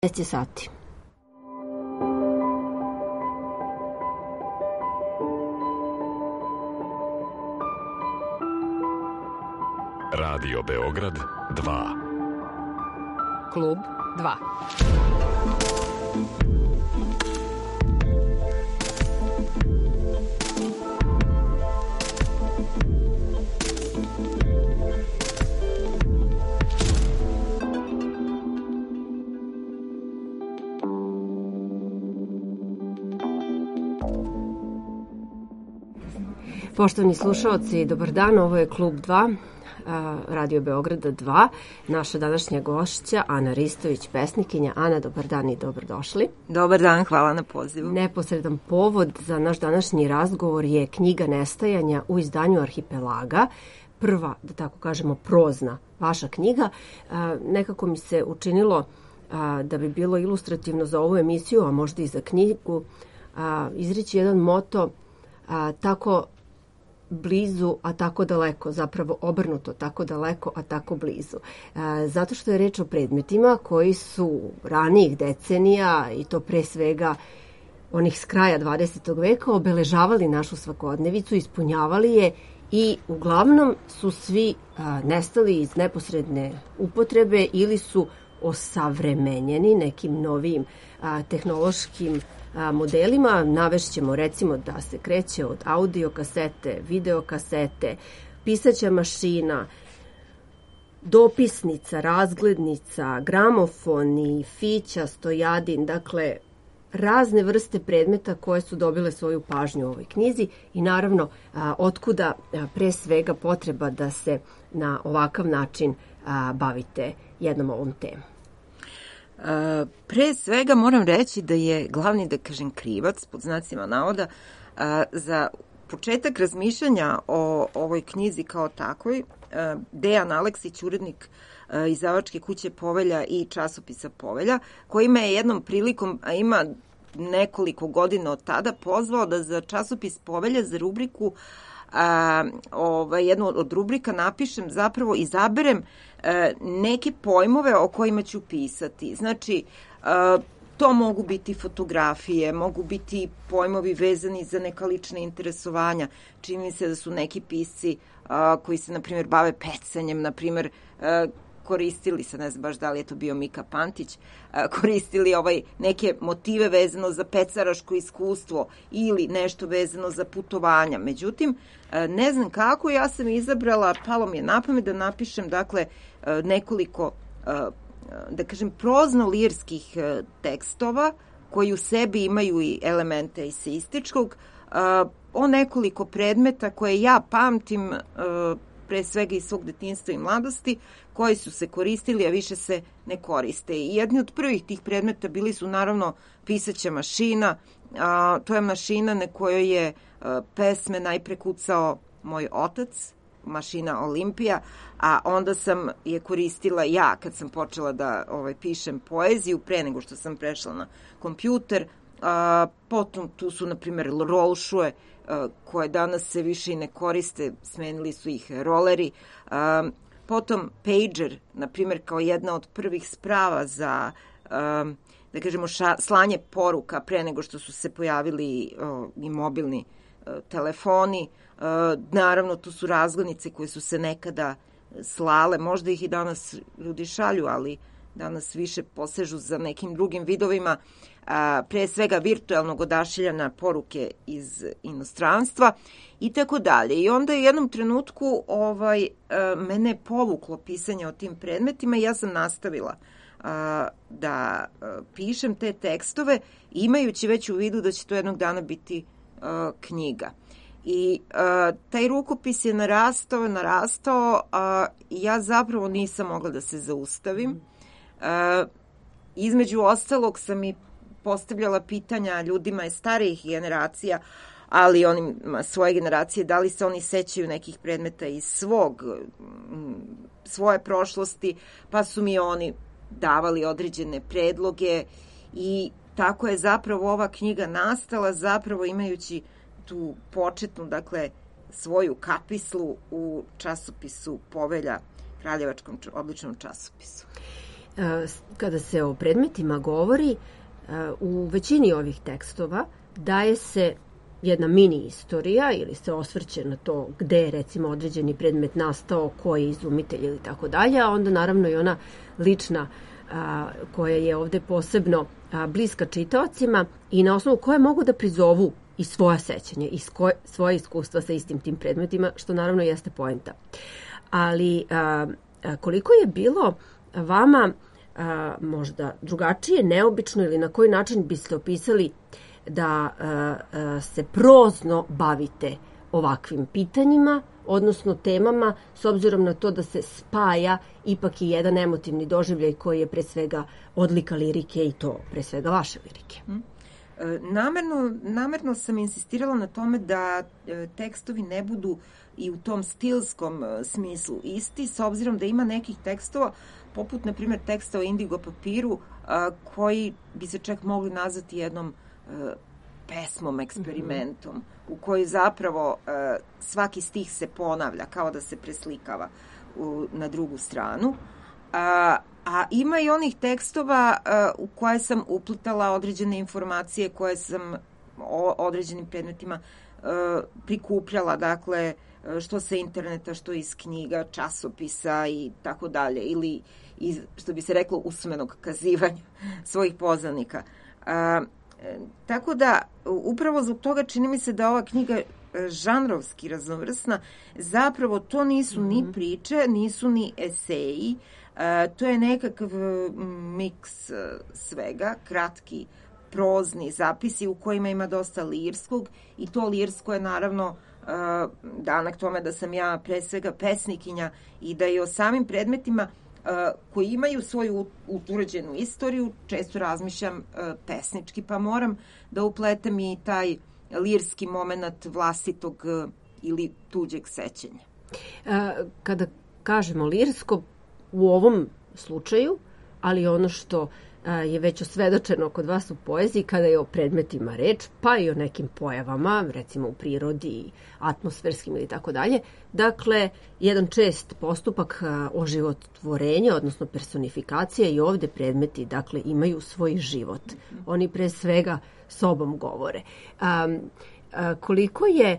15 sati. Radio Beograd 2. Klub 2. Poštovani slušaoci, dobar dan, ovo je Klub 2, Radio Beograda 2. Naša današnja gošća, Ana Ristović, pesnikinja. Ana, dobar dan i dobrodošli. Dobar dan, hvala na pozivu. Neposredan povod za naš današnji razgovor je knjiga Nestajanja u izdanju Arhipelaga. Prva, da tako kažemo, prozna vaša knjiga. Nekako mi se učinilo da bi bilo ilustrativno za ovu emisiju, a možda i za knjigu, izreći jedan moto tako blizu, a tako daleko, zapravo obrnuto, tako daleko, a tako blizu. Zato što je reč o predmetima koji su ranijih decenija, i to pre svega onih s kraja 20. veka, obeležavali našu svakodnevicu, ispunjavali je i uglavnom su svi nestali iz neposredne upotrebe ili su osavremenjeni nekim novim tehnološkim modelima. Navešćemo recimo da se kreće od audio kasete, video kasete, pisaća mašina, dopisnica, razglednica, gramofoni, fića, stojadin, dakle razne vrste predmeta koje su dobile svoju pažnju u ovoj knjizi i naravno otkuda pre svega potreba da se na ovakav način bavite jednom ovom temom. Pre svega moram reći da je glavni, da kažem, krivac, pod znacima navoda, za početak razmišljanja o ovoj knjizi kao takvoj, Dejan Aleksić, urednik izdavačke kuće Povelja i časopisa Povelja, koji me je jednom prilikom, a ima nekoliko godina od tada, pozvao da za časopis Povelja, za rubriku, jednu od rubrika napišem, zapravo izaberem neke pojmove o kojima ću pisati. Znači, to mogu biti fotografije, mogu biti pojmovi vezani za neka lična interesovanja. Čini mi se da su neki pisci koji se, na primjer, bave pecanjem, na primjer, koristili se, ne znam baš da li je to bio Mika Pantić, koristili neke motive vezano za pecaraško iskustvo ili nešto vezano za putovanja. Međutim, ne znam kako, ja sam izabrala, palo mi je na pamet da napišem, dakle, nekoliko, da kažem, prozno-lirskih tekstova koji u sebi imaju i elemente eseističkog, o nekoliko predmeta koje ja pamtim, pre svega iz svog detinjstva i mladosti, koji su se koristili, a više se ne koriste. I jedni od prvih tih predmeta bili su naravno pisaća mašina. To je mašina na kojoj je pesme najpre kucao moj otac, mašina Olimpija, a onda sam je koristila ja kad sam počela da pišem poeziju, pre nego što sam prešla na kompjuter. Potom tu su, na primjer, rolšue, koje danas se više i ne koriste, smenili su ih roleri. Potom pager, na primjer, kao jedna od prvih sprava za, da kažemo, slanje poruka pre nego što su se pojavili i mobilni telefoni. Naravno, tu su razglednice koje su se nekada slale, možda ih i danas ljudi šalju, ali danas više posežu za nekim drugim vidovima, pre svega virtualnog odašiljanja poruke iz inostranstva i tako dalje. I onda je u jednom trenutku mene je povuklo pisanje o tim predmetima i ja sam nastavila da pišem te tekstove, imajući već u vidu da će to jednog dana biti knjiga. I taj rukopis je narastao, ja zapravo nisam mogla da se zaustavim. Između ostalog sam i postavljala pitanja ljudima iz starijih generacija, ali onima svoje generacije, da li se oni sećaju nekih predmeta iz svoje prošlosti, pa su mi oni davali određene predloge i tako je zapravo ova knjiga nastala, zapravo imajući tu početnu, dakle, svoju kapislu u časopisu Povelja, kraljevačkom odličnom časopisu. kada se o predmetima govori, u većini ovih tekstova daje se jedna mini istorija ili se osvrće na to gde je recimo određeni predmet nastao, koji je izumitelj ili tako dalje, a onda naravno i ona lična koja je ovde posebno bliska čitaocima i na osnovu koje mogu da prizovu i svoja sećanja i svoje iskustva sa istim tim predmetima, što naravno jeste poenta. Ali koliko je bilo vama možda drugačije, neobično ili na koji način biste opisali da se prozno bavite ovakvim pitanjima, odnosno temama, s obzirom na to da se spaja ipak i jedan emotivni doživljaj koji je pre svega odlika lirike i to pre svega vaše lirike? Namerno sam insistirala na tome da tekstovi ne budu i u tom stilskom smislu isti, s obzirom da ima nekih tekstova, poput, na primjer, teksta o indigo papiru, koji bi se čak mogli nazvati jednom pesmom, eksperimentom, u kojoj zapravo svaki stih se ponavlja, kao da se preslikava na drugu stranu. A ima i onih tekstova u koje sam uplitala određene informacije koje sam o određenim predmetima prikupljala, dakle, što sa interneta, što iz knjiga, časopisa i tako dalje, ili što bi se reklo usmenog kazivanja svojih poznanika. Tako da, upravo zbog toga čini mi se da ova knjiga žanrovski raznovrsna, zapravo to nisu ni priče, nisu ni eseji, to je nekakav miks svega, kratki prozni zapisi u kojima ima dosta lirskog i to lirsko je naravno danak tome da sam ja pre svega pesnikinja i da i o samim predmetima koji imaju svoju utvrđenu istoriju, često razmišljam pesnički, pa moram da upletem i taj lirski moment vlastitog ili tuđeg sećanja. Kada kažemo lirsko, u ovom slučaju, ali ono što je već osvedočeno kod vas u poeziji, kada je o predmetima reč, pa i o nekim pojavama, recimo u prirodi, atmosferskim ili tako dalje. Dakle, jedan čest postupak oživotvorenja, odnosno personifikacija i ovde predmeti, dakle, imaju svoj život. Oni pre svega sobom govore. Koliko je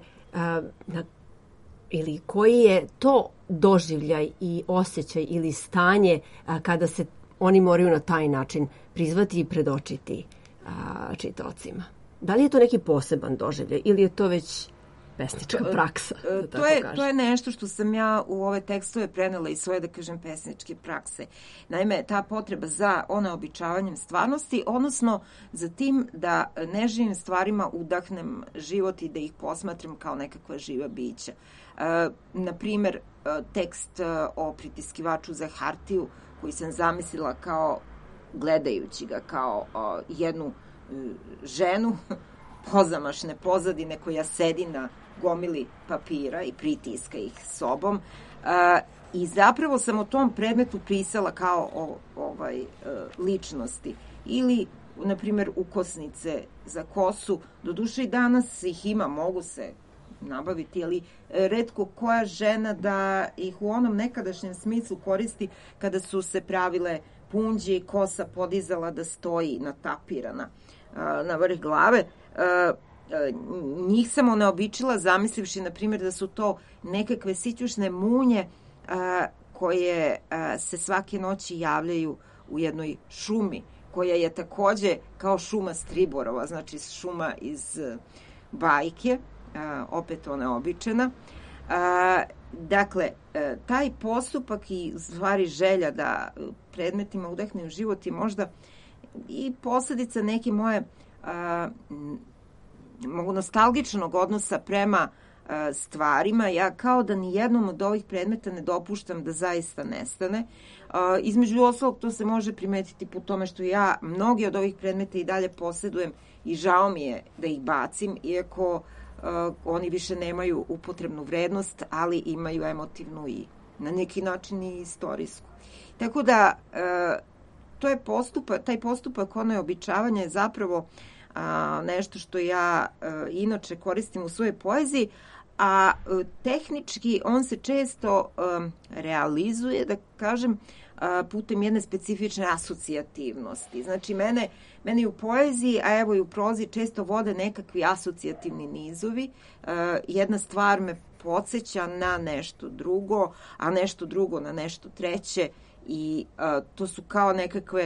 ili koji je to doživljaj i osjećaj ili stanje kada se oni moraju na taj način prizvati i predočiti čitaocima? Da li je to neki poseban doživljaj ili je to već pesnička praksa? To je nešto što sam ja u ove tekstove prenela iz svoje, da kažem, pesničke prakse. Naime, ta potreba za oneobičavanjem stvarnosti, odnosno za tim da neživim stvarima udahnem život i da ih posmatram kao nekakva živa bića. Na primer, tekst o pritiskivaču za hartiju koji sam zamislila kao, gledajući ga, kao jednu ženu pozamašne pozadine koja sedi na gomili papira i pritiska ih sobom. I zapravo sam o tom predmetu pisala kao o ličnosti. Ili, na primjer, ukosnice za kosu. Doduše i danas ih ima, mogu se nabaviti, ali retko koja žena da ih u onom nekadašnjem smislu koristi kada su se pravile punđe i kosa podizala da stoji natapirana na vrh glave. Njih sam oneobičila zamislivši, na primjer, da su to nekakve sićušne munje koje se svake noći javljaju u jednoj šumi, koja je takođe kao šuma Striborova, znači šuma iz bajke, opet oneobičena. Dakle, taj postupak i stvari želja da predmetima udahnem život je možda i posledica neke moje nostalgičnog odnosa prema stvarima. Ja kao da ni jednom od ovih predmeta ne dopuštam da zaista nestane. Između ostalog, to se može primetiti po tome što ja mnogi od ovih predmeta i dalje posjedujem i žao mi je da ih bacim, iako oni više nemaju upotrebnu vrednost, ali imaju emotivnu i na neki način i istorijsku. Tako da, taj postupak oneobičavanja je zapravo nešto što ja inače koristim u svojoj poeziji, a tehnički on se često realizuje, da kažem, putem jedne specifične asocijativnosti. Znači, mene i u poeziji, a evo i u prozi često vode nekakvi asocijativni nizovi. Jedna stvar me podsjeća na nešto drugo, a nešto drugo na nešto treće i to su kao nekakve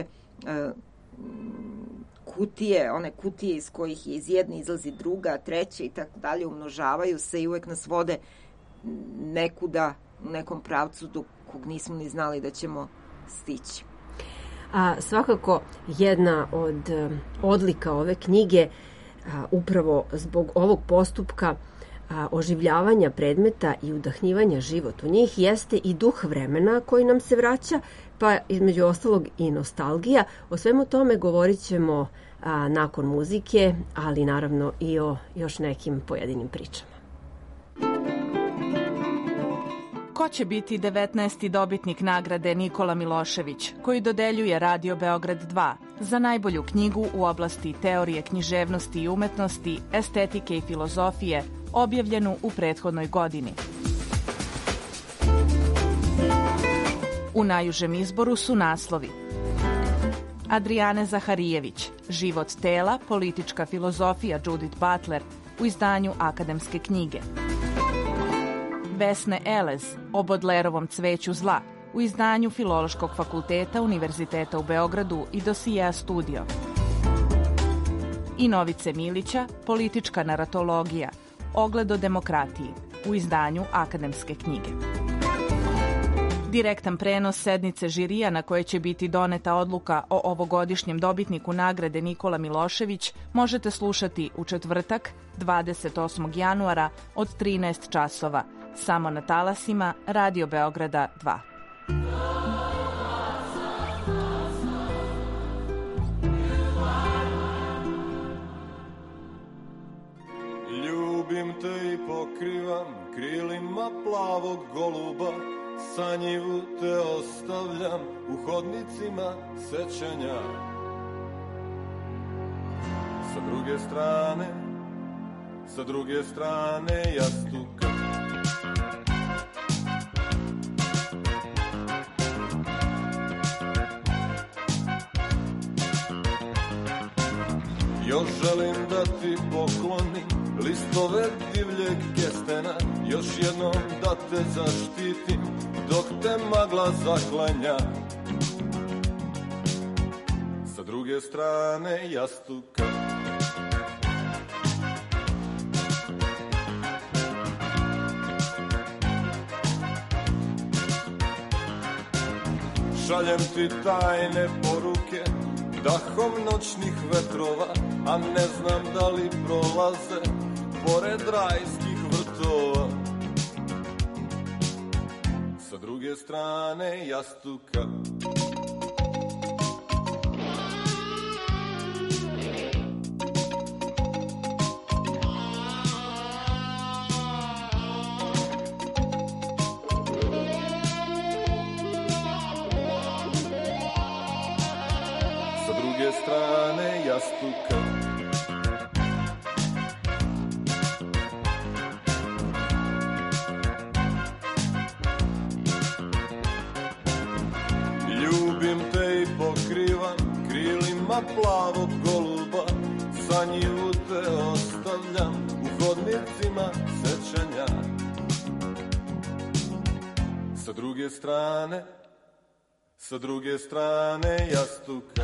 kutije, one kutije iz kojih iz jedne izlazi druga, treća i tako dalje, umnožavaju se i uvek nas vode nekuda u nekom pravcu do kog nismo ni znali da ćemo stići. A svakako jedna od odlika ove knjige, upravo zbog ovog postupka oživljavanja predmeta i udahnjivanja život u njih, jeste i duh vremena koji nam se vraća, pa između ostalog i nostalgija. O svemu tome govorit ćemo nakon muzike, ali naravno i o još nekim pojedinim pričama. Ko će biti 19. dobitnik nagrade Nikola Milošević, koji dodeljuje Radio Beograd 2 za najbolju knjigu u oblasti teorije književnosti i umetnosti, estetike i filozofije, objavljenu u prethodnoj godini? U najužem izboru su naslovi: Adrijane Zaharijević, Život tela, politička filozofija Judith Butler u izdanju Akademske knjige; Vesne Elez o Bodlerovom cveću zla u izdanju Filološkog fakulteta Univerziteta u Beogradu i Dosija Studio; i Novice Milića, Politička naratologija, Ogled o demokratiji u izdanju Akademske knjige. Direktan prenos sednice žirija na koje će biti doneta odluka o ovogodišnjem dobitniku nagrade Nikola Milošević možete slušati u četvrtak, 28. januara od 13 časova, samo na talasima Radio Beograda 2. Ljubim te i pokrivam krilima plavog goluba, sanjivu te ostavljam u hodnicima sećanja. Sa druge strane jastuka, još želim da ti poklonim listove divljeg kestena, još jednom da te zaštitim dok te magla zaklanja. Sa druge strane jastuka, šaljem ti tajne poruke dahom noćnih vetrova, a ne znam da li prolaze pored rajskih vrtova. Sa druge strane jastuka, strane jastuka. Ljubim te i pokrivam krilima plavog goluba, sanjivu te ostavljam u hodnicima sećanja. Sa druge strane jastuka.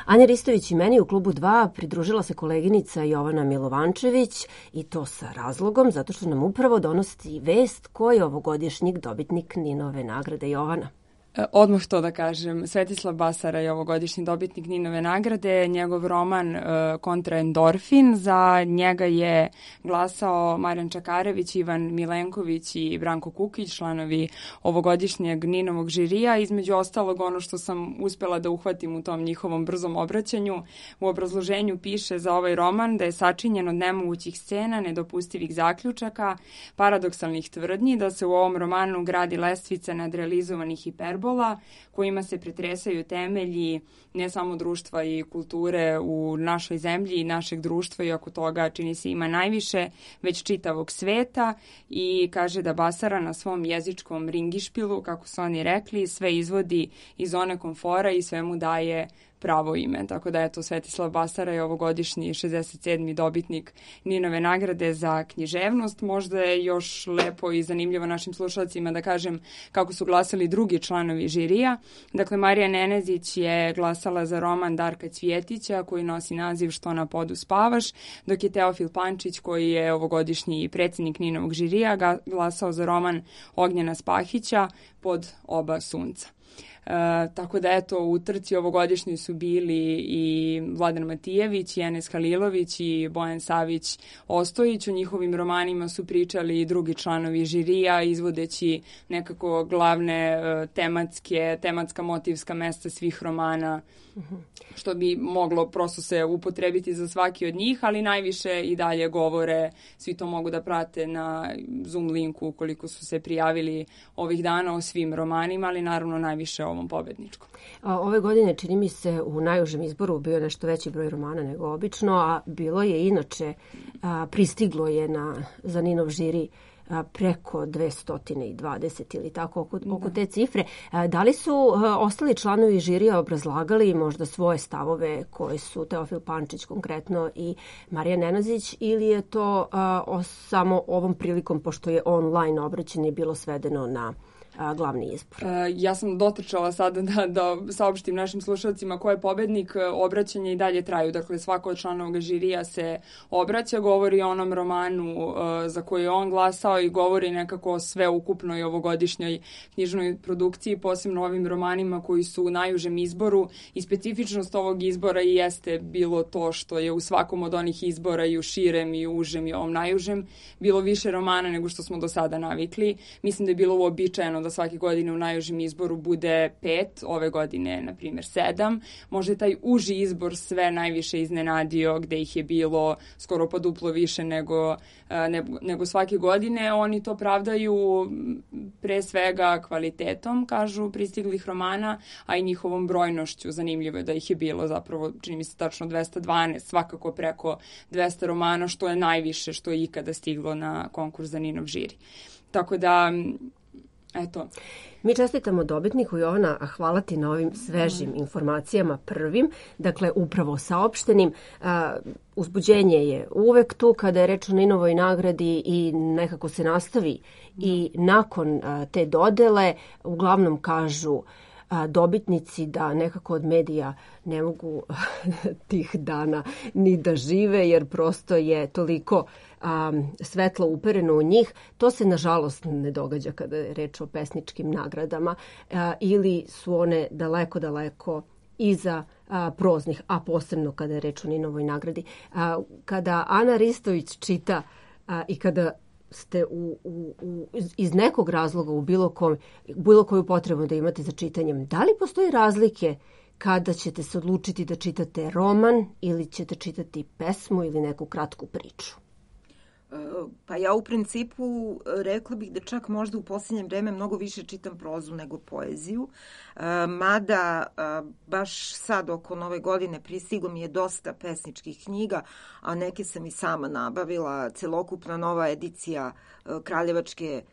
Anja Ristović i meni u klubu 2 pridružila se koleginica Jovana Milovančević i to sa razlogom, zato što nam upravo donosi vest ko je ovogodišnjeg dobitnik Ninove nagrade. Jovana. Odmah to da kažem, Svetislav Basara je ovogodišnji dobitnik Ninove nagrade, njegov roman Kontraendorfin, za njega je glasao Marijan Čakarević, Ivan Milenković i Branko Kukić, članovi ovogodišnjeg Ninovog žirija. Između ostalog, ono što sam uspela da uhvatim u tom njihovom brzom obraćanju, u obrazloženju piše za ovaj roman da je sačinjen od nemogućih scena, nedopustivih zaključaka, paradoksalnih tvrdnji, da se u ovom romanu gradi lestvica nadrealizovanih hiperbola, kojima se pretresaju temelji ne samo društva i kulture u našoj zemlji i našeg društva, i oko toga čini se ima najviše, već čitavog sveta, i kaže da Basara na svom jezičkom ringišpilu, kako su oni rekli, sve izvodi iz zone komfora i sve mu daje pravo ime. Tako da eto, Svetislav Basara je ovogodišnji 67. dobitnik Ninove nagrade za književnost. Možda je još lepo i zanimljivo našim slušalcima da kažem kako su glasali drugi članovi žirija. Dakle, Marija Nenezić je glasala za roman Darka Cvjetića koji nosi naziv Što na podu spavaš, dok je Teofil Pančić, koji je ovogodišnji predsjednik Ninovog žirija, glasao za roman Ognjena Spahića Pod oba sunca. Tako da eto, u trci ovogodišnjoj su bili i Vladan Matijević, i Enes Halilović i Bojan Savić Ostojić. O njihovim romanima su pričali i drugi članovi žirija, izvodeći nekako glavne tematska motivska mesta svih romana, što bi moglo prosto se upotrebiti za svaki od njih, ali najviše i dalje govore, svi to mogu da prate na Zoom linku ukoliko su se prijavili ovih dana, o svim romanima, ali naravno najviše o ovom pobedničkom. Ove godine, čini mi se, u najužem izboru bio nešto veći broj romana nego obično, a bilo je inače, pristiglo je za Ninov žiri preko 220 ili tako oko te cifre. Da li su ostali članovi žirija obrazlagali možda svoje stavove koje su Teofil Pančić konkretno i Marija Nenezić, ili je to samo ovom prilikom, pošto je online obraćanje, bilo svedeno na glavni izbor? Ja sam dotrčala sada da saopštim našim slušalcima ko je pobednik. Obraćanje i dalje traju. Dakle, svako od članova žirija se obraća, govori o onom romanu za koji je on glasao i govori nekako sve ukupno i ovogodišnjoj knjižnoj produkciji, posebno ovim romanima koji su u najužem izboru. I specifičnost ovog izbora i jeste bilo to što je u svakom od onih izbora, i u širem i u užem i ovom najužem, bilo više romana nego što smo do sada navikli. Mislim da je bilo uobičajeno da svake godine u najužem izboru bude 5, ove godine, na primjer, 7. Možda je taj uži izbor sve najviše iznenadio, gde ih je bilo skoro pa duplo više nego svake godine. Oni to pravdaju pre svega kvalitetom, kažu, pristiglih romana, a i njihovom brojnošću. Zanimljivo je da ih je bilo zapravo, čini mi se tačno 212, svakako preko 200 romana, što je najviše što je ikada stiglo na konkurs za Ninov žiri. Tako da, eto. Mi čestitamo dobitniku, Jovana, a hvala ti na ovim svežim informacijama prvim, dakle upravo saopštenim. Uzbuđenje je uvek tu kada je reč o Ninovoj nagradi i nekako se nastavi i nakon te dodele. Uglavnom kažu dobitnici da nekako od medija ne mogu tih dana ni da žive, jer prosto je toliko svetlo upereno u njih. To se nažalost ne događa kada je reč o pesničkim nagradama, ili su one daleko iza proznih, a posebno kada je reč o Ninovoj nagradi. Kada Ana Ristović čita i kada ste iz nekog razloga u bilo koju potrebu da imate za čitanjem, da li postoji razlike kada ćete se odlučiti da čitate roman ili ćete čitati pesmu ili neku kratku priču? Pa ja u principu rekla bih da čak možda u posljednje vreme mnogo više čitam prozu nego poeziju, mada baš sad oko Nove godine pristiglo mi je dosta pesničkih knjiga, a neke sam i sama nabavila. Celokupna nova edicija Kraljevačke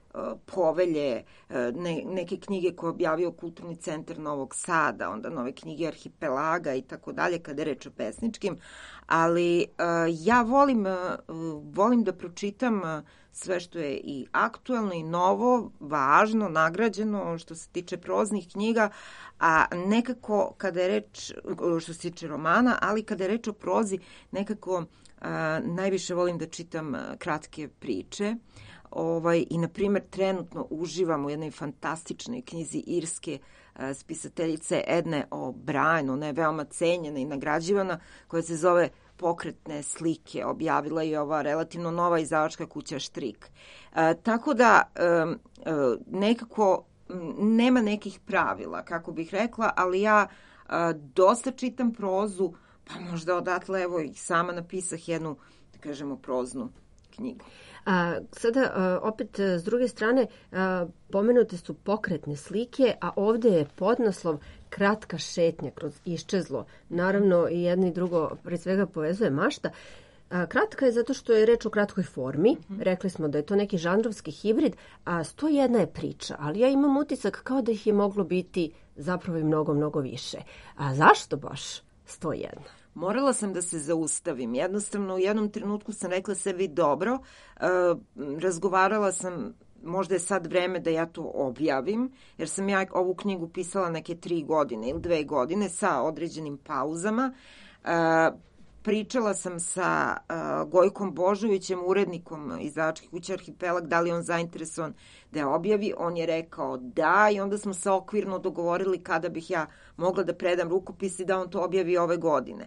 Povelje, neke knjige koje je objavio Kulturni centar Novog Sada, onda nove knjige Arhipelaga i tako dalje, kada je reč o pesničkim, ali ja volim da pročitam sve što je i aktuelno i novo, važno, nagrađeno što se tiče proznih knjiga, a nekako kada je reč, što se tiče romana, ali kada je reč o prozi, nekako najviše volim da čitam kratke priče. I, na primjer, trenutno uživam u jednoj fantastičnoj knjizi irske spisateljice Edne O'Brien, ona je veoma cenjena i nagrađivana, koja se zove Pokretne slike. Objavila je ova relativno nova izdavačka kuća Štrik. Tako da nekako nema nekih pravila, kako bih rekla, ali ja dosta čitam prozu, pa možda odatle evo i sama napisah jednu, da kažemo, proznu knjigu. Sada, opet, s druge strane, pomenute su pokretne slike, a ovde je podnaslov Kratka šetnja kroz iščezlo. Naravno, i jedno i drugo, pre svega, povezuje mašta. Kratka je zato što je reč o kratkoj formi. Rekli smo da je to neki žanrovski hibrid, a 101 je priča, ali ja imam utisak kao da ih je moglo biti zapravo i mnogo, mnogo više. A zašto baš 101? Morala sam da se zaustavim. Jednostavno, u jednom trenutku sam rekla sebi dobro, razgovarala sam, možda je sad vreme da ja to objavim, jer sam ja ovu knjigu pisala neke 3 godine ili 2 godine sa određenim pauzama. Pričala sam sa Gojkom Božovićem, urednikom izdavačke kuće Arhipelag, da li on zainteresovan da je objavi. On je rekao da, i onda smo se okvirno dogovorili kada bih ja mogla da predam rukopis i da on to objavi ove godine.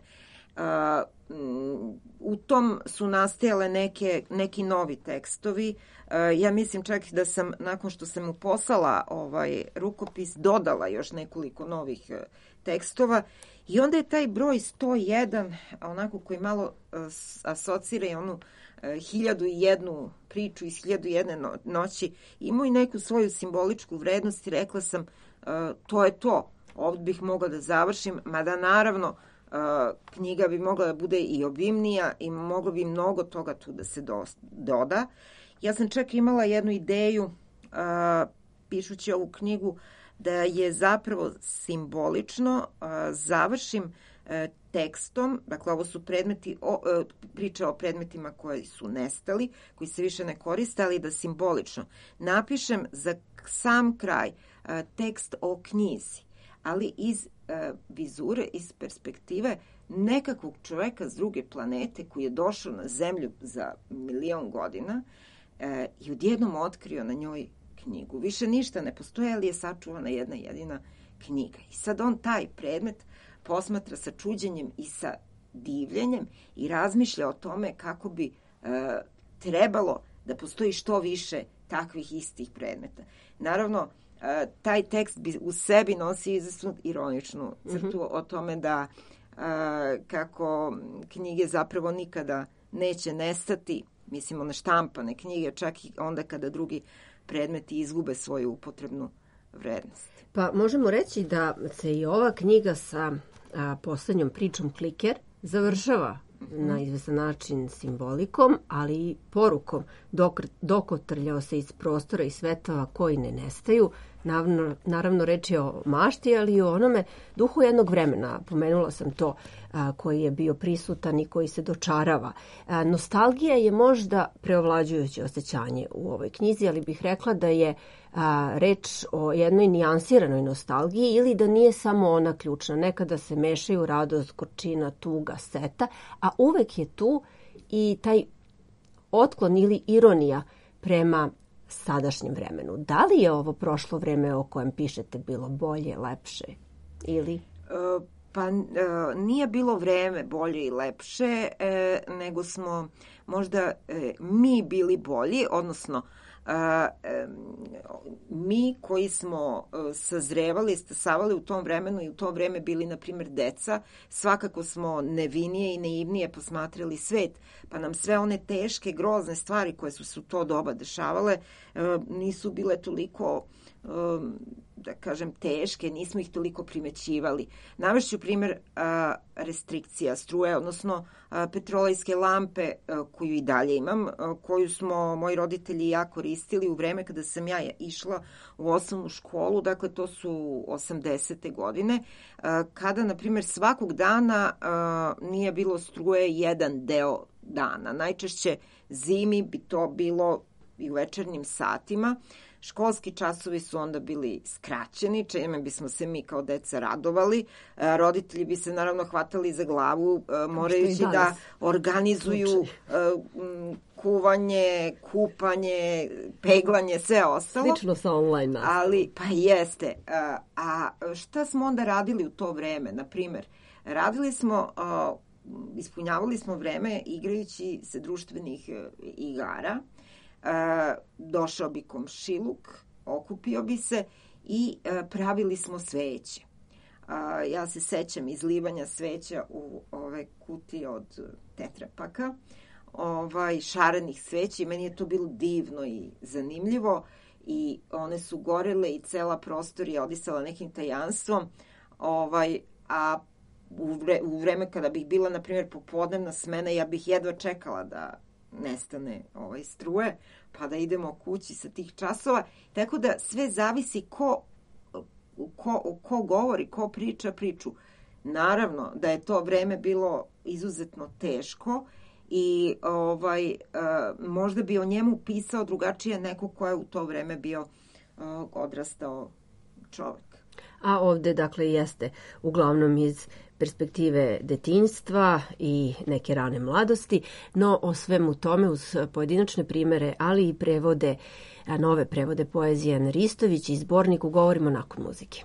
U tom su nastajale neki novi tekstovi. Ja mislim čak da sam, nakon što sam mu poslala rukopis, dodala još nekoliko novih tekstova. I onda je taj broj 101, onako koji malo asocira i onu 1001 priču iz 1001 noći, imao i neku svoju simboličku vrednost i rekla sam to je to, ovdje bih mogla da završim, mada naravno knjiga bi mogla da bude i obimnija i moglo bi mnogo toga tu da se doda. Ja sam čak imala jednu ideju, pišući ovu knjigu, da je zapravo simbolično završim tekstom, dakle ovo su priče o predmetima koji su nestali, koji se više ne koriste, ali da simbolično napišem za sam kraj tekst o knjizi, ali iz vizure, iz perspektive nekakvog čoveka s druge planete koji je došao na Zemlju za 1.000.000 godina i odjednom otkrio na njoj knjigu. Više ništa ne postoje, ali je sačuvana jedna jedina knjiga. I sad on taj predmet posmatra sa čuđenjem i sa divljenjem i razmišlja o tome kako bi trebalo da postoji što više takvih istih predmeta. Naravno, taj tekst bi u sebi nosi izvesnu ironičnu crtu o tome da kako knjige zapravo nikada neće nestati, mislimo na štampane knjige, čak i onda kada drugi predmeti izgube svoju upotrebnu vrednost. Pa možemo reći da se i ova knjiga sa poslednjom pričom Kliker završava na izvestan način simbolikom, ali i porukom. Dokotrljao se iz prostora i svetova koji ne nestaju. Naravno, reč je o mašti, ali i o onome duhu jednog vremena. Pomenula sam to, koji je bio prisutan i koji se dočarava. Nostalgija je možda preovlađujuće osjećanje u ovoj knjizi, ali bih rekla da je reč o jednoj nijansiranoj nostalgiji ili da nije samo ona ključna. Nekada se mešaju radost, gorčina, tuga, seta, a uvek je tu i taj otklon ili ironija prema sadašnjem vremenu. Da li je ovo prošlo vreme o kojem pišete bilo bolje, lepše ili? Pa nije bilo vreme bolje i lepše, nego smo možda mi bili bolji, odnosno mi koji smo sazrevali, stasavali u tom vremenu i u to vreme bili, na primjer, deca, svakako smo nevinije i naivnije posmatrali svet, pa nam sve one teške, grozne stvari koje su se u to doba dešavale nisu bile toliko da kažem, teške, nismo ih toliko primećivali. Navešću primjer restrikcija struje, odnosno petrolejske lampe koju i dalje imam, koju smo moji roditelji i ja koristili u vreme kada sam ja išla u osnovnu školu, dakle to su 80. godine, kada, na primjer, svakog dana nije bilo struje jedan deo dana. Najčešće zimi bi to bilo i u večernjim satima. Školski časovi su onda bili skraćeni, čime bismo se mi kao deca radovali. Roditelji bi se naravno hvatali za glavu, morajući da organizuju kuvanje, kupanje, peglanje, sve ostalo. Slično sa online nastavom. Ali, pa jeste. A šta smo onda radili u to vreme? Naprimer, radili smo, ispunjavali smo vreme igrajući se društvenih igara. Došao bi komšiluk, okupio bi se i pravili smo sveće. Ja se sećam izlivanja sveća u ove kutije od tetrapaka, šarenih sveća, i meni je to bilo divno i zanimljivo, i one su gorele i cela prostorija odisala nekim tajanstvom, a u vreme kada bih bila, na primjer, popodnevna smena, ja bih jedva čekala da nestane struje, pa da idemo kući sa tih časova. Tako da sve zavisi ko govori, ko priča priču. Naravno da je to vreme bilo izuzetno teško i možda bi o njemu pisao drugačije neko ko je u to vreme bio odrastao čovek. A ovde, dakle, jeste uglavnom iz perspektive detinjstva i neke rane mladosti, no o svemu tome uz pojedinačne primere, ali i prevode, nove prevode poezije Ane Ristović i zborniku govorimo nakon muzike.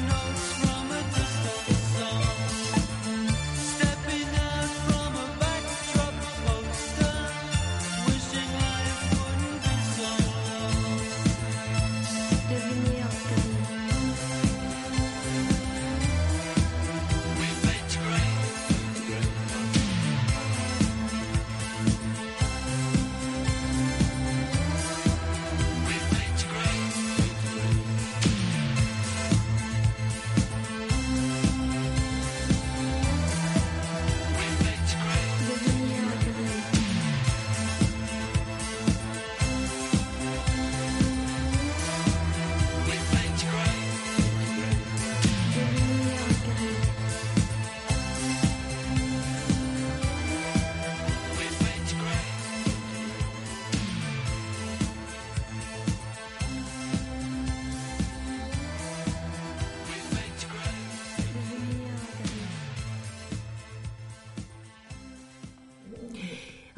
Stepping out from a back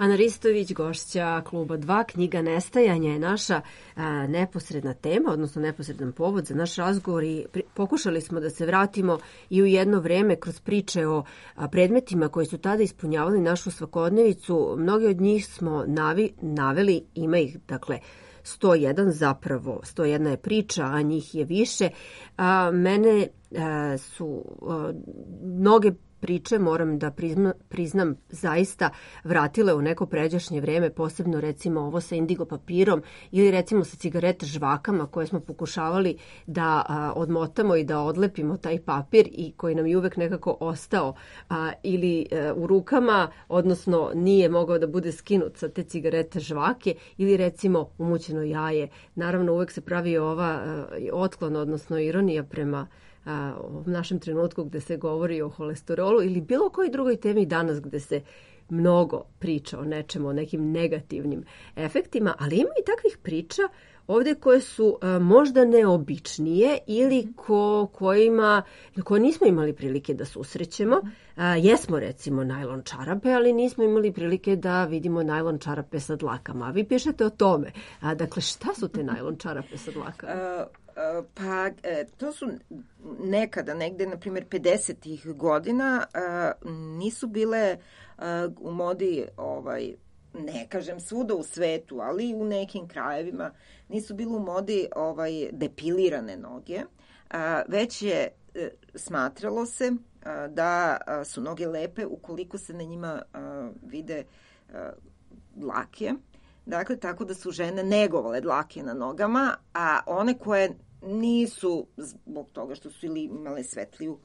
Ana Ristović, gošća Kluba 2, knjiga Nestajanja je naša neposredna tema, odnosno neposredan povod za naš razgovor i pokušali smo da se vratimo i u jedno vreme kroz priče o predmetima koji su tada ispunjavali našu svakodnevicu. Mnogi od njih smo naveli, ima ih dakle 101 zapravo, 101 je priča, a njih je više. Mene su mnoge priče, moram da priznam, zaista vratile u neko pređašnje vreme, posebno recimo ovo sa indigo papirom ili recimo sa cigarete žvakama koje smo pokušavali da odmotamo i da odlepimo taj papir i koji nam je uvek nekako ostao ili u rukama, odnosno nije mogao da bude skinut sa te cigarete žvake ili recimo umućeno jaje. Naravno uvek se pravi ova otklon, odnosno ironija prema u našem trenutku gde se govori o holesterolu ili bilo kojoj drugoj temi danas gde se mnogo priča o nečemu, o nekim negativnim efektima, ali ima i takvih priča ovde koje su možda neobičnije ili koje nismo imali prilike da susrećemo. Jesmo recimo najlon čarape, ali nismo imali prilike da vidimo najlon čarape sa dlakama. A vi pišete o tome. Dakle, šta su te najlon čarape sa dlakama? Pa, to su nekada, negde, na primjer, 50-ih godina, nisu bile u modi, ne kažem svuda u svetu, ali u nekim krajevima, nisu bile u modi depilirane noge, već je smatralo se da su noge lepe ukoliko se na njima vide dlake. Dakle, tako da su žene negovale dlake na nogama, a one koje nisu, zbog toga što su ili imale svetliju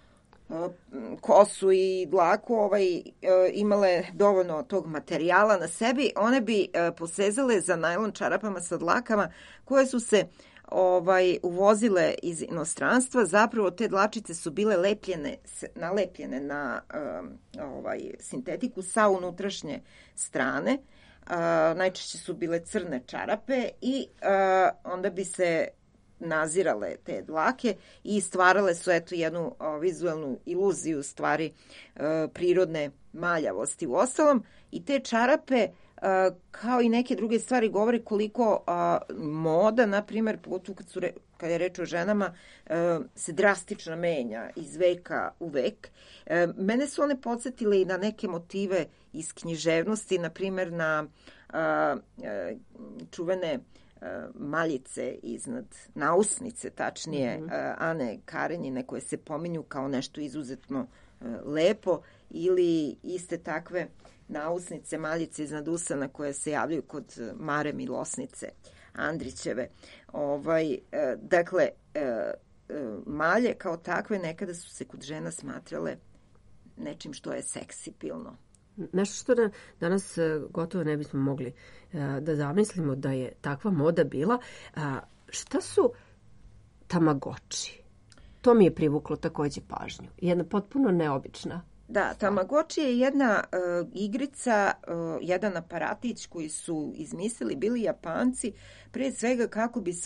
kosu i dlaku, imale dovoljno tog materijala na sebi, one bi posezale za najlon čarapama sa dlakama koje su se uvozile iz inostranstva. Zapravo te dlačice su bile nalepljene na sintetiku sa unutrašnje strane. Najčešće su bile crne čarape i onda bi se nazirale te dlake i stvarale su jednu vizualnu iluziju stvari prirodne maljavosti. U ostalom, i te čarape kao i neke druge stvari govore koliko moda, na primjer, kad je reč o ženama, se drastično menja iz veka u vek. Mene su one podsjetile i na neke motive iz književnosti, na primjer na čuvene maljice iznad nausnice, tačnije Ane Karenjine, koje se pominju kao nešto izuzetno lepo, ili iste takve nausnice, maljice iznad usana koje se javljaju kod Mare Milosnice Andrićeve. Dakle, malje kao takve nekada su se kod žena smatrale nečim što je seksipilno. Nešto što danas gotovo ne bismo mogli da zamislimo da je takva moda bila. Šta su tamagoči? To mi je privuklo takođe pažnju. Jedna potpuno neobična. Da, tamagoči je jedna igrica, jedan aparatić koji su izmislili bili Japanci, prije svega kako bi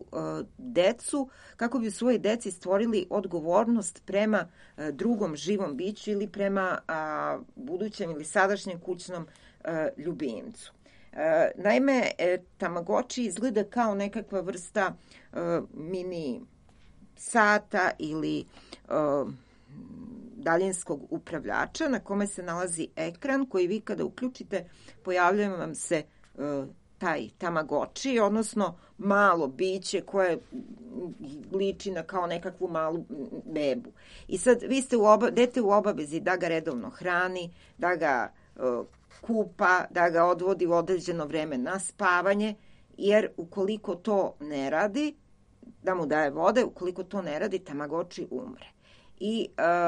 svojoj deci stvorili odgovornost prema drugom živom biću ili prema budućem ili sadašnjem kućnom ljubimcu. Naime, tamagoči izgleda kao nekakva vrsta mini sata ili daljinskog upravljača na kome se nalazi ekran koji vi kada uključite pojavljuje vam se taj tamagoči, odnosno malo biće koje liči na kao nekakvu malu bebu. I sad vi ste dete u obavezi da ga redovno hrani, da ga kupa, da ga odvodi u određeno vreme na spavanje, jer ukoliko to ne radi, da mu daje vode, ukoliko to ne radi, tamagoči umre. I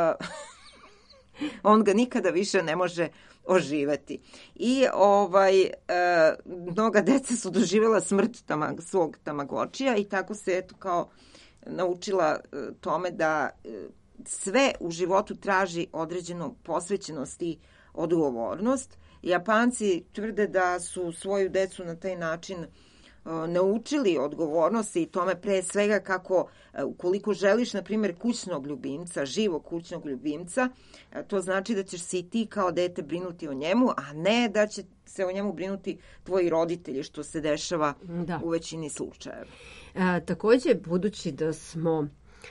on ga nikada više ne može oživeti. I mnoga deca su doživjela smrt svog tamagočija i tako se kao naučila tome da sve u životu traži određenu posvećenost i odgovornost. Japanci tvrde da su svoju decu na taj način naučili odgovornosti i tome pre svega kako ukoliko želiš, na primjer, kućnog ljubimca, živog kućnog ljubimca, to znači da ćeš se i ti kao dete brinuti o njemu, a ne da će se o njemu brinuti tvoji roditelji, što se dešava u većini slučajeva. Takođe, budući da smo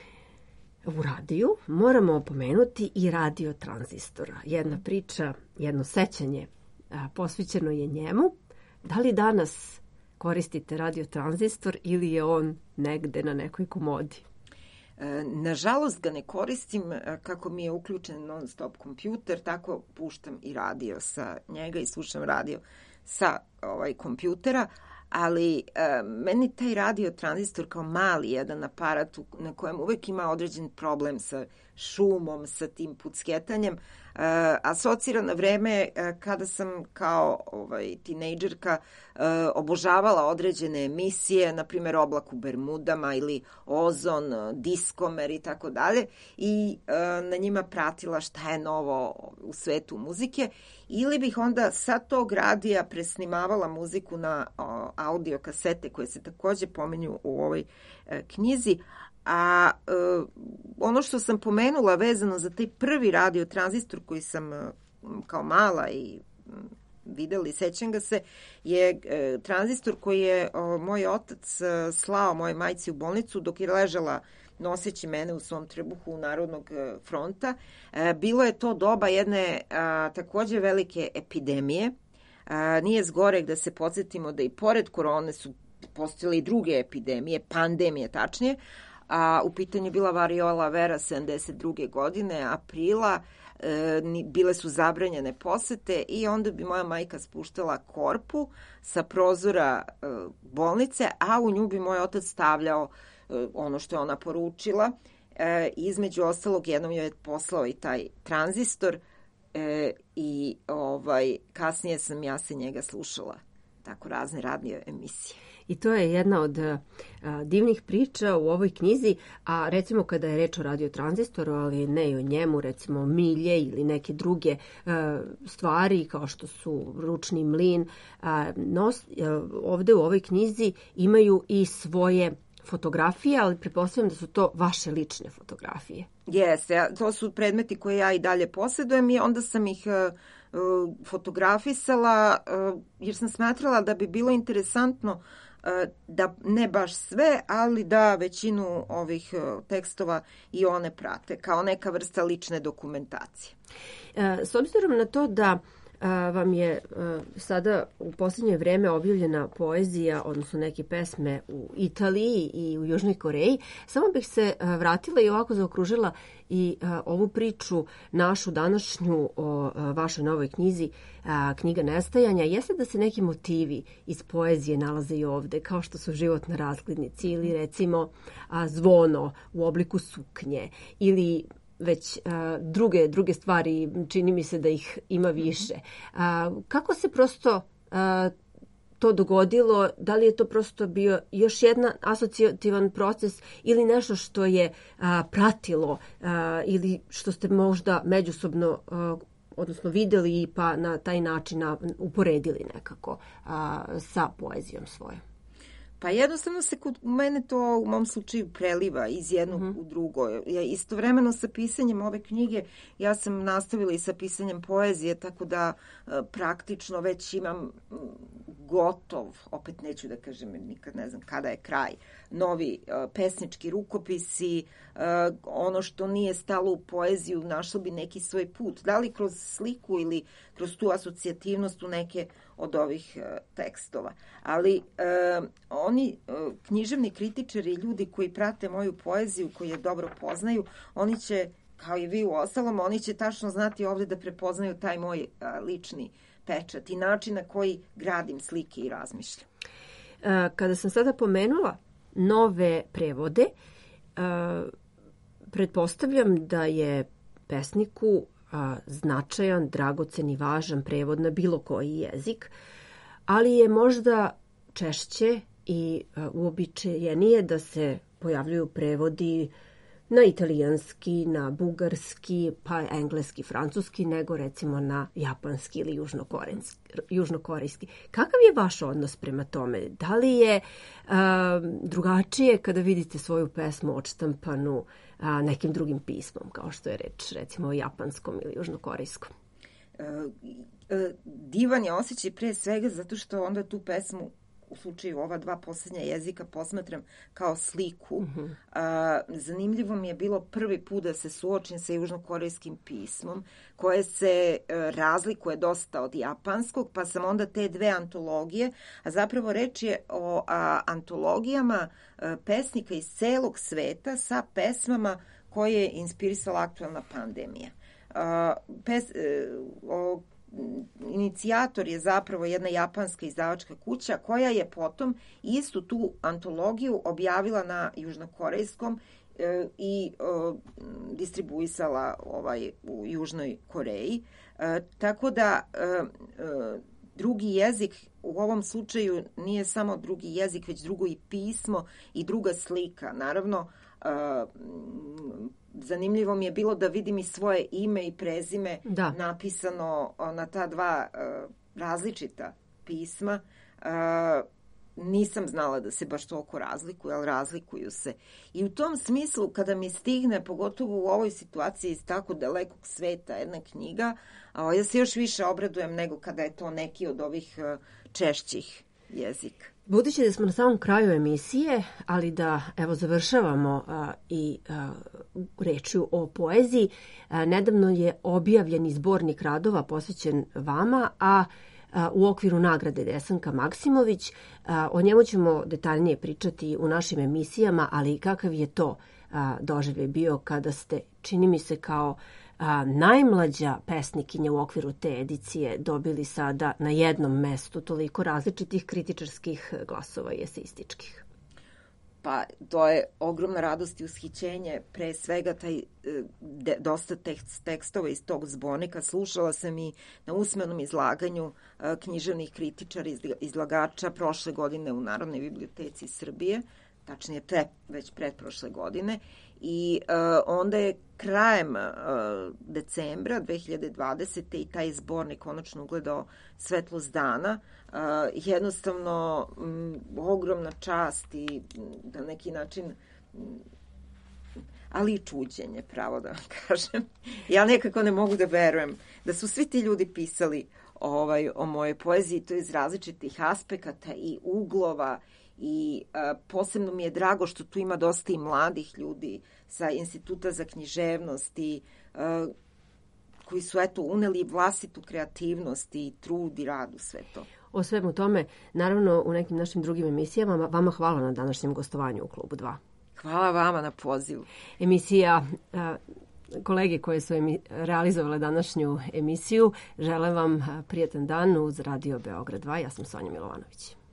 u radiju, moramo opomenuti i radio tranzistora. Jedna priča, jedno sećanje posvećeno je njemu. Da li danas koristite radio tranzistor ili je on negde na nekoj komodi? Nažalost ga ne koristim, kako mi je uključen non stop kompjuter, tako puštam i radio sa njega i slušam radio sa kompjutera, ali meni taj radio tranzistor kao mali jedan aparat na kojem uvek ima određen problem sa šumom, sa tim pucketanjem, asocira na vreme kada sam kao tinejdžerka obožavala određene emisije, na primjer Oblak u Bermudama ili Ozon, Diskomer i tako dalje, i na njima pratila šta je novo u svetu muzike, ili bih onda sa tog radija presnimavala muziku na audio kasete koje se takođe pominju u ovoj knjizi. A ono što sam pomenula vezano za taj prvi radio tranzistor koji sam kao mala i videli, sećam ga se, je tranzistor koji je moj otac slao moje majci u bolnicu dok je ležala noseći mene u svom trbuhu Narodnog fronta. Bilo je to doba jedne takođe velike epidemije. Nije zgoreg da se podsjetimo da i pored korone su postojale i druge epidemije, pandemije tačnije, a u pitanju je bila variola vera 72. godine, aprila, bile su zabranjene posete i onda bi moja majka spuštala korpu sa prozora bolnice, a u nju bi moj otac stavljao ono što je ona poručila. Između ostalog, jednom joj je poslao i taj tranzistor i kasnije sam ja se njega slušala, tako razne radio emisije. I to je jedna od divnih priča u ovoj knjizi, a recimo kada je reč o radiotranzistoru, ali ne i o njemu, recimo milje ili neke druge stvari kao što su ručni mlin, ovde u ovoj knjizi imaju i svoje fotografije, ali pretpostavljam da su to vaše lične fotografije. Jeste, to su predmeti koje ja i dalje posjedujem i onda sam ih fotografisala jer sam smatrala da bi bilo interesantno da ne baš sve, ali da većinu ovih tekstova i one prate, kao neka vrsta lične dokumentacije. S obzirom na to da vam je sada u posljednje vreme objavljena poezija, odnosno neke pesme u Italiji i u Južnoj Koreji, samo bih se vratila i ovako zaokružila i ovu priču našu današnju o vašoj novoj knjizi, Knjiga nestajanja. Jeste da se neki motivi iz poezije nalaze i ovde, kao što su život na razglednici ili recimo zvono u obliku suknje ili već druge stvari, čini mi se da ih ima više. Kako se prosto to dogodilo? Da li je to prosto bio još jedan asociativan proces ili nešto što je pratilo ili što ste možda međusobno odnosno videli pa na taj način uporedili nekako sa poezijom svojom? Pa jednostavno se kod mene to u mom slučaju preliva iz jednog u drugo. Istovremeno sa pisanjem ove knjige ja sam nastavila i sa pisanjem poezije, tako da praktično već imam gotov, opet neću da kažem, nikad ne znam kada je kraj, novi pesnički rukopisi, ono što nije stalo u poeziju našlo bi neki svoj put, da li kroz sliku ili kroz tu asocijativnost u neke od ovih tekstova. Ali oni književni kritičari, ljudi koji prate moju poeziju, koji je dobro poznaju, oni će, kao i vi u ostalom, oni će tačno znati ovde da prepoznaju taj moj lični pečat i način na koji gradim slike i razmišljam. Kada sam sada pomenula nove prevode, pretpostavljam da je pesniku značajan, dragocen i važan prevod na bilo koji jezik, ali je možda češće i uobičajenije da se pojavljuju prevodi na italijanski, na bugarski, pa engleski, francuski, nego recimo na japanski ili južnokorejski. Kakav je vaš odnos prema tome? Da li je drugačije kada vidite svoju pesmu odštampanu nekim drugim pismom, kao što je reč recimo o japanskom ili južnokorejskom? Divan je osjećaj pre svega zato što onda tu pesmu u slučaju ova dva posljednja jezika posmatram kao sliku. Zanimljivo mi je bilo prvi put da se suočim sa južnokorejskim pismom koje se razlikuje dosta od japanskog, pa sam onda te dve antologije, a zapravo reč je o antologijama pesnika iz celog sveta sa pesmama koje je inspirisala aktuelna pandemija. Inicijator je zapravo jedna japanska izdavačka kuća koja je potom istu tu antologiju objavila na južnokorejskom i distribuisala u Južnoj Koreji. Tako da drugi jezik u ovom slučaju nije samo drugi jezik, već drugo i pismo i druga slika. Naravno, zanimljivo mi je bilo da vidim i svoje ime i prezime napisano na ta dva različita pisma. Nisam znala da se baš toliko razlikuju, ali razlikuju se. I u tom smislu, kada mi stigne, pogotovo u ovoj situaciji iz tako dalekog sveta, jedna knjiga, ja se još više obradujem nego kada je to neki od ovih češćih jezika. Budući da smo na samom kraju emisije, ali da evo završavamo i rečju o poeziji, nedavno je objavljeni zbornik radova posvećen vama, a u okviru nagrade Desanka Maksimović. O njemu ćemo detaljnije pričati u našim emisijama, ali kakav je to doživljaj bio kada ste, čini mi se kao najmlađa pesnikinja u okviru te edicije, dobili sada na jednom mestu toliko različitih kritičarskih glasova i eseističkih? Pa to je ogromna radost i ushićenje, pre svega taj dosta tekstova iz tog zbornika. Slušala sam i na usmenom izlaganju književnih kritičara, izlagača prošle godine u Narodnoj biblioteci Srbije, tačnije već pretprošle godine, i onda je krajem decembra 2020. i taj zbornik konačno ugledao svetlost dana. Jednostavno ogromna čast i na neki način, ali i čuđenje, pravo da vam kažem. Ja nekako ne mogu da verujem da su svi ti ljudi pisali o mojoj poeziji, to iz različitih aspekata i uglova, i posebno mi je drago što tu ima dosta i mladih ljudi sa Instituta za književnost i koji su uneli vlastitu kreativnost i trud i rad u sve to. O svemu tome, naravno, u nekim našim drugim emisijama, vama hvala na današnjem gostovanju u Klubu 2. Hvala vama na pozivu. Emisija, kolege koje su realizovale današnju emisiju, želim vam prijatan dan uz Radio Beograd 2. Ja sam Sonja Milovanović.